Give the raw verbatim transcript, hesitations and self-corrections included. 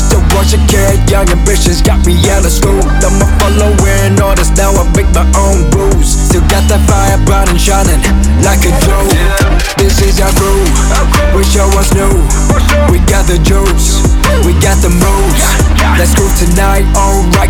Still was a kid, young ambitions got me out of school. I'm a following orders, now I make my own rules. Still got that fire burning, shining like a jewel. This is our crew, we show us new. We got the juice, we got the moves. Let's go tonight, alright,